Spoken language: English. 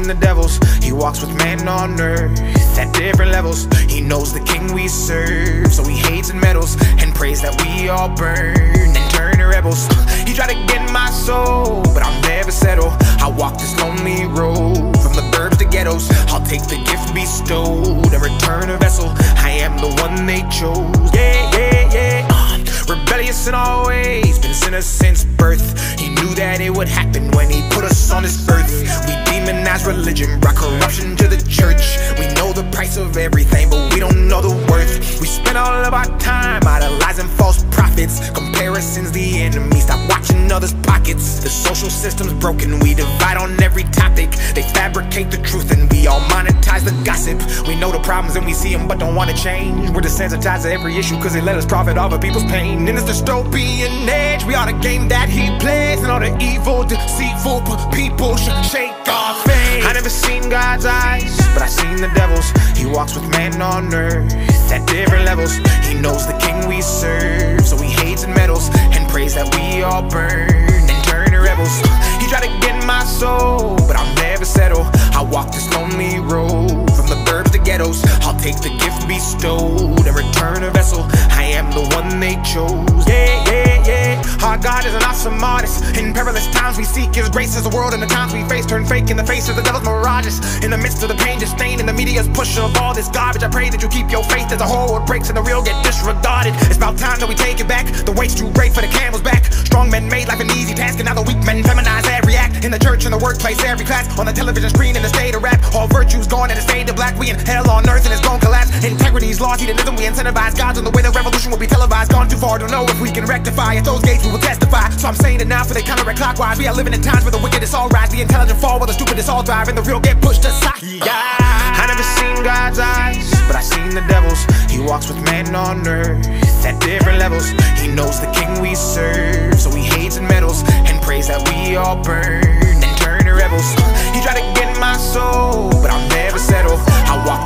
seen the devils. He walks with man on earth at different levels. He knows the king we serve, so he hates and meddles and prays that we all burn and turn to rebels. He tried to get my soul, but I'll never settle. I walk this lonely road from the burbs to ghettos. I'll take the gift bestowed and return a vessel. I am the one they chose. Yeah, yeah, yeah. Rebellious in all ways, been sinners since birth. He knew that it would happen when he put us on this earth. We demonize religion, brought corruption to the church. We know the price of everything, but we don't know the worth. We spend all of our time idolizing false prophets. Comparison's the enemy, stop watching others' pockets. The social system's broken, we divide on every topic. They fabricate the truth and we all monetize the gossip. We know the problems and we see them but don't want to change. We're desensitized to every issue cause they let us profit off of people's pain. In this dystopian age, we are the game that he plays, and all the evil, deceitful people should shake our faith. I never seen God's eyes, but I seen the devil's. He walks with man on earth at different levels. He knows the king we serve, so he hates and meddles and prays that we all burn and turn to rebels. He tried to get my soul, but I'll never settle. I walk this lonely road from the burbs to ghettos. I'll take the gift bestowed and return a vessel. I am the one they chose. Yeah, yeah, yeah. Our God is an awesome artist. In perilous times we seek his grace as the world and the times we face turn fake in the face of the devil's mirages. In the midst of the pain, disdain, and the media's push of all this garbage, I pray that you keep your faith as the whole world breaks and the real get disregarded. It's about time that we take it back. The weight's too great for the camel's back. Strong men made life an easy task, and now the weak men feminize every act. In the church, in the workplace, every class, on the television screen, in the state of rap. All virtues gone and it's fade to black. We in hell on earth and it's gon' collapse. Integrity's lost, hedonism, we incentivize gods in the way the revolution will be televised. Gone too far to know if we can rectify. At those gates we will testify. So I'm saying it now for they counter-clockwise. We are living in times where the wickedest all rise, the intelligent fall while the stupidest all thrive, and the real get pushed aside. Yeah. I never seen God's eyes, but I seen the devil's. He walks with man on earth at different levels. He knows the king we serve, so he hates and meddles and prays that we all burn and turn to rebels. He tried to get my soul, but I'll never settle. I walk